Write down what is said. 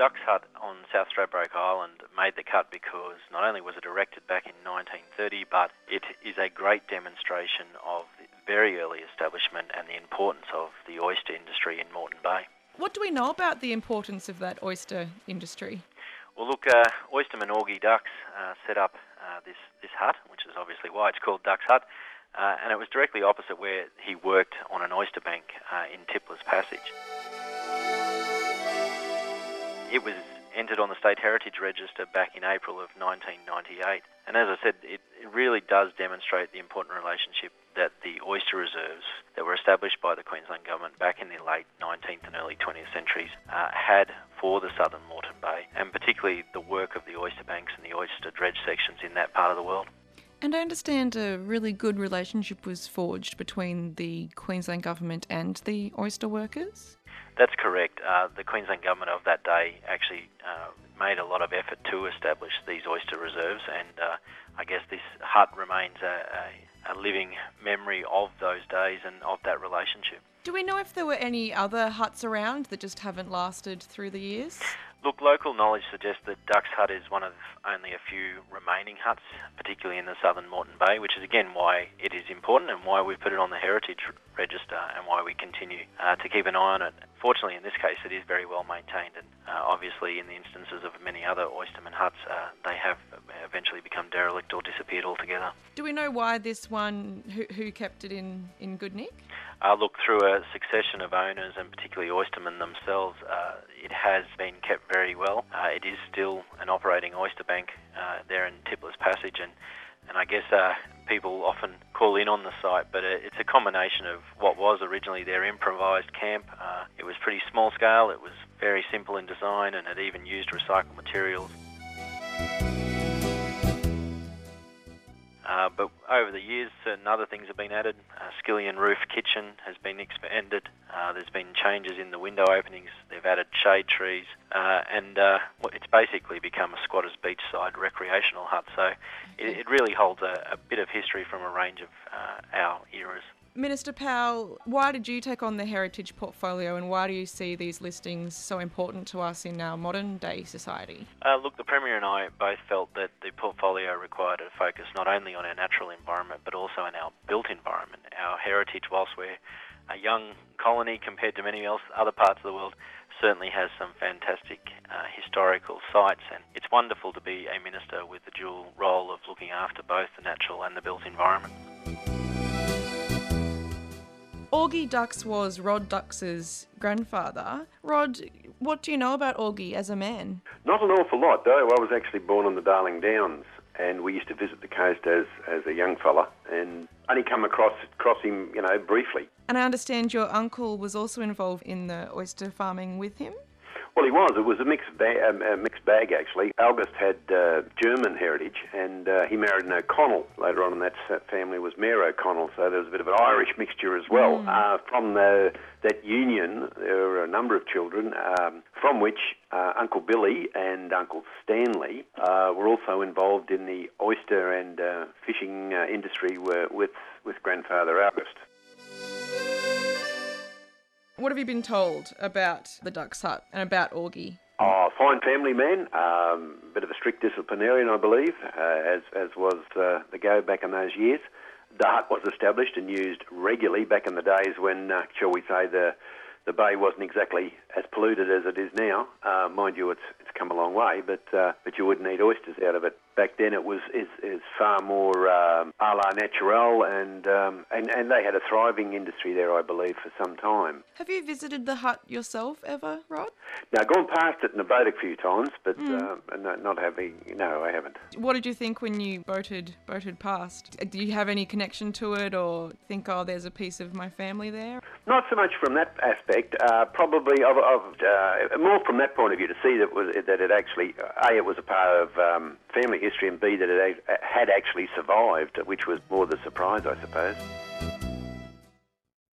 Duck's Hut on South Stradbroke Island made the cut because not only was it erected back in 1930, but it is a great demonstration of the very early establishment and the importance of the oyster industry in Moreton Bay. What do we know about the importance of that oyster industry? Well, look, oysterman Augie Ducks set up this hut, which is obviously why it's called Duck's Hut, and it was directly opposite where he worked on an oyster bank in Tipler's Passage. It was entered on the State Heritage Register back in April of 1998. And as I said, it really does demonstrate the important relationship that the oyster reserves that were established by the Queensland Government back in the late 19th and early 20th centuries had for the southern Moreton Bay, and particularly the work of the oyster banks and the oyster dredge sections in that part of the world. And I understand a really good relationship was forged between the Queensland Government and the oyster workers? That's correct. The Queensland Government of that day actually made a lot of effort to establish these oyster reserves, and I guess this hut remains a living memory of those days and of that relationship. Do we know if there were any other huts around that just haven't lasted through the years? Look, local knowledge suggests that Duck's Hut is one of only a few remaining huts, particularly in the southern Moreton Bay, which is again why it is important and why we've put it on the Heritage Register and why we continue to keep an eye on it. Fortunately, in this case, it is very well maintained, and obviously in the instances of many other oysterman huts, they have eventually become derelict or disappeared altogether. Do we know why this one, who kept it in good nick? Look, through a succession of owners and particularly oystermen themselves, it has been kept very well. It is still an operating oyster bank there in Tipler's Passage, and I guess people often call in on the site, but it's a combination of what was originally their improvised camp. It was pretty small scale, it was very simple in design, and it even used recycled materials. But over the years, certain other things have been added. Skillion roof kitchen has been expanded. There's been changes in the window openings. They've added shade trees, and it's basically become a squatter's beachside recreational hut. So it really holds a bit of history from a range of our eras. Minister Powell, why did you take on the heritage portfolio, and why do you see these listings so important to us in our modern day society? Look, the Premier and I both felt that the portfolio required a focus not only on our natural environment but also in our built environment. Our heritage, whilst we're a young colony compared to many other parts of the world, certainly has some fantastic historical sites, and it's wonderful to be a minister with the dual role of looking after both the natural and the built environment. Augie Ducks was Rod Ducks's grandfather. Rod, what do you know about Augie as a man? Not an awful lot, though. I was actually born on the Darling Downs, and we used to visit the coast as a young fella, and only come across him, briefly. And I understand your uncle was also involved in the oyster farming with him? Well, he was. It was a mixed bag, actually. August had German heritage, and he married an O'Connell later on, and that family was Mayor O'Connell, so there was a bit of an Irish mixture as well. From that union, there were a number of children, from which Uncle Billy and Uncle Stanley were also involved in the oyster and fishing industry with grandfather August. What have you been told about the Ducks Hut and about Augie? Oh, fine family man, bit of a strict disciplinarian, I believe, as was the go back in those years. The hut was established and used regularly back in the days when, shall we say, the bay wasn't exactly as polluted as it is now. Mind you, it's come a long way, but you wouldn't eat oysters out of it. Back then it was far more a la naturel, and they had a thriving industry there, I believe, for some time. Have you visited the hut yourself ever, Rod? No, gone past it in a boat a few times, but not having. No, I haven't. What did you think when you boated past? Do you have any connection to it, or think, oh, there's a piece of my family there? Not so much from that aspect. Probably more from that point of view, to see that it actually it was a part of family history, and B, that it had actually survived, which was more the surprise, I suppose.